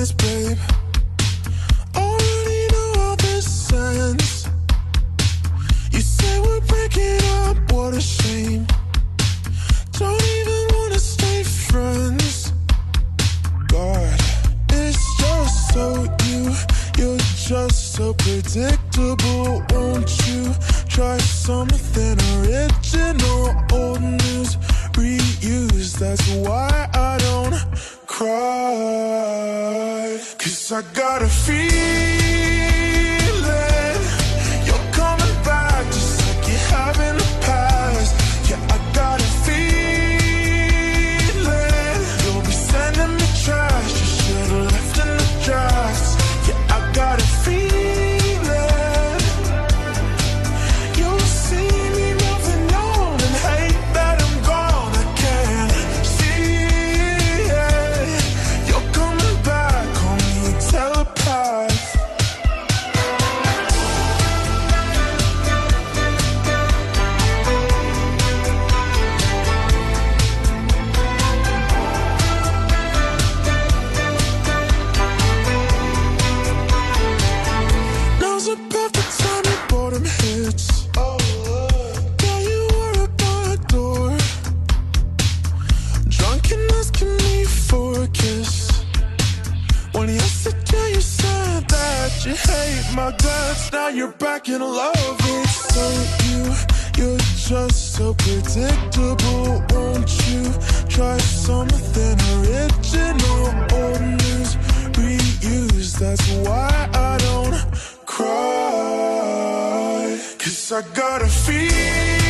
honest, babe. Already know how this ends. You say we're breaking up, what a shame. Don't even wanna stay friends. God, it's just so you're just so predictable. Won't you try something original? Old news, reuse, that's why I don't cry. 'Cause I got a feeling you're coming back just like you have in the past. Yeah, I got a feeling you'll be sending me trash you should've left in the drafts. Yeah, I got a feeling you'll see me moving on and hate that I'm gone. I can't see it. You're coming back, call me a telepath. Now's the perfect time your boredom hits. Girl, you were at my door, drunk and asking me for a kiss. When yesterday you said that you hate my guts, now you're back in love. It's so you're just so predictable. Won't you try something original? Old news, reuse, that's why I don't cry. 'Cause I got a feeling